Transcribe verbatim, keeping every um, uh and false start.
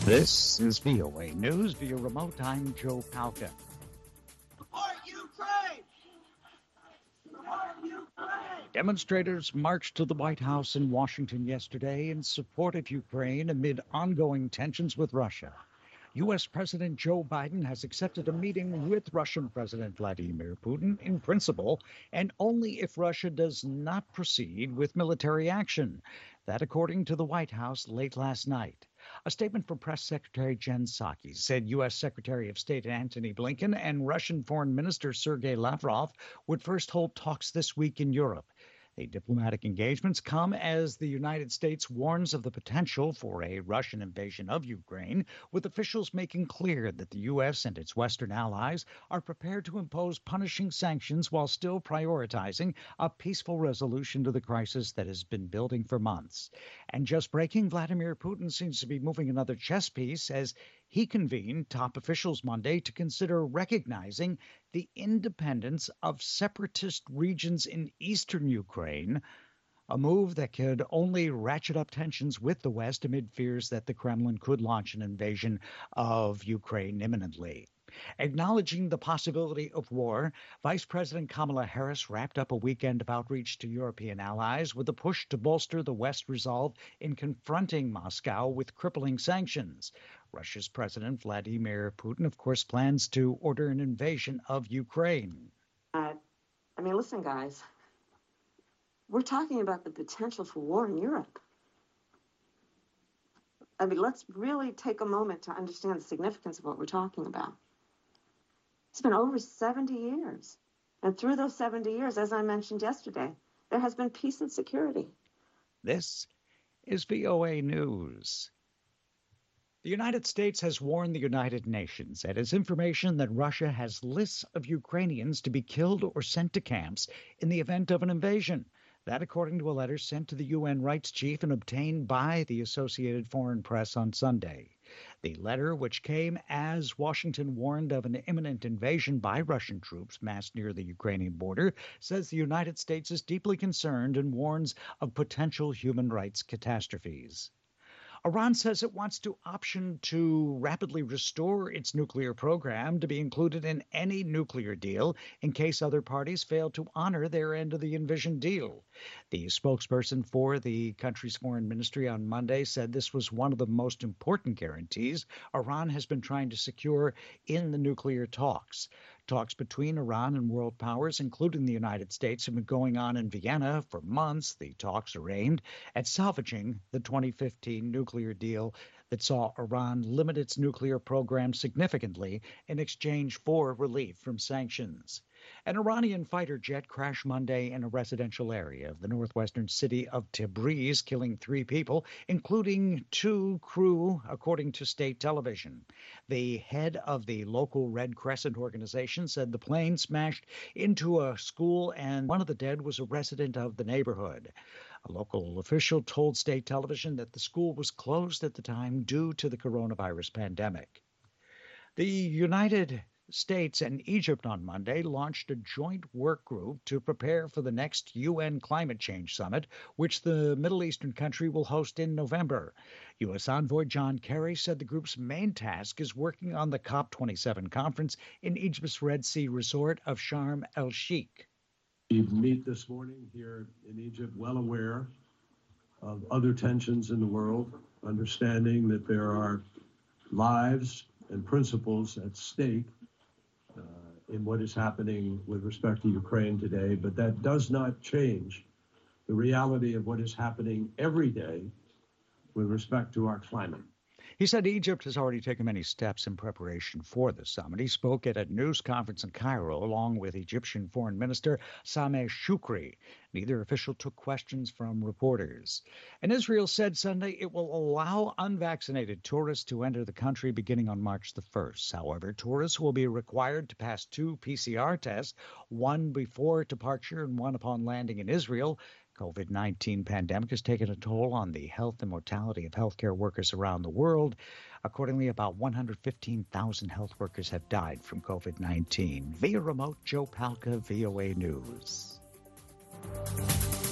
This is V O A News via remote. I'm Joe Palca. Support Ukraine! Support Ukraine! Demonstrators marched to the White House in Washington yesterday in support of Ukraine amid ongoing tensions with Russia. U S. President Joe Biden has accepted a meeting with Russian President Vladimir Putin in principle, and only if Russia does not proceed with military action. That according to the White House late last night. A statement from Press Secretary Jen Psaki said U S. Secretary of State Antony Blinken and Russian Foreign Minister Sergei Lavrov would first hold talks this week in Europe. The diplomatic engagements come as the United States warns of the potential for a Russian invasion of Ukraine, with officials making clear that the U S and its Western allies are prepared to impose punishing sanctions while still prioritizing a peaceful resolution to the crisis that has been building for months. And just breaking, Vladimir Putin seems to be moving another chess piece as he convened top officials Monday to consider recognizing the independence of separatist regions in eastern Ukraine, a move that could only ratchet up tensions with the West amid fears that the Kremlin could launch an invasion of Ukraine imminently. Acknowledging the possibility of war, Vice President Kamala Harris wrapped up a weekend of outreach to European allies with a push to bolster the West's resolve in confronting Moscow with crippling sanctions. Russia's President Vladimir Putin, of course, plans to order an invasion of Ukraine. Uh, I mean, listen, guys, we're talking about the potential for war in Europe. I mean, let's really take a moment to understand the significance of what we're talking about. It's been over seventy years. And through those seventy years, as I mentioned yesterday, there has been peace and security. This is V O A News. The United States has warned the United Nations that its information that Russia has lists of Ukrainians to be killed or sent to camps in the event of an invasion. That according to a letter sent to the U N rights chief and obtained by the Associated Foreign Press on Sunday. The letter, which came as Washington warned of an imminent invasion by Russian troops massed near the Ukrainian border, says the United States is deeply concerned and warns of potential human rights catastrophes. Iran says it wants to option to rapidly restore its nuclear program to be included in any nuclear deal in case other parties fail to honor their end of the envisioned deal. The spokesperson for the country's foreign ministry on Monday said this was one of the most important guarantees Iran has been trying to secure in the nuclear talks. Talks between Iran and world powers, including the United States, have been going on in Vienna for months. The talks are aimed at salvaging the twenty fifteen nuclear deal that saw Iran limit its nuclear program significantly in exchange for relief from sanctions. An Iranian fighter jet crashed Monday in a residential area of the northwestern city of Tabriz, killing three people, including two crew, according to state television. The head of the local Red Crescent organization said the plane smashed into a school and one of the dead was a resident of the neighborhood. A local official told state television that the school was closed at the time due to the coronavirus pandemic. The United States and Egypt on Monday launched a joint work group to prepare for the next U N Climate Change Summit, which the Middle Eastern country will host in November. U S envoy John Kerry said the group's main task is working on the COP twenty-seven conference in Egypt's Red Sea resort of Sharm el-Sheikh. We meet this morning here in Egypt, well aware of other tensions in the world, understanding that there are lives and principles at stake uh, in what is happening with respect to Ukraine today, but that does not change the reality of what is happening every day with respect to our climate. He said Egypt has already taken many steps in preparation for the summit. He spoke at a news conference in Cairo along with Egyptian Foreign Minister Sameh Shoukry. Neither official took questions from reporters. And Israel said Sunday it will allow unvaccinated tourists to enter the country beginning on March the first. However, tourists will be required to pass two P C R tests, one before departure and one upon landing in Israel. COVID nineteen pandemic has taken a toll on the health and mortality of healthcare workers around the world. Accordingly, about one hundred fifteen thousand health workers have died from COVID nineteen. Via remote, Joe Palca, V O A News.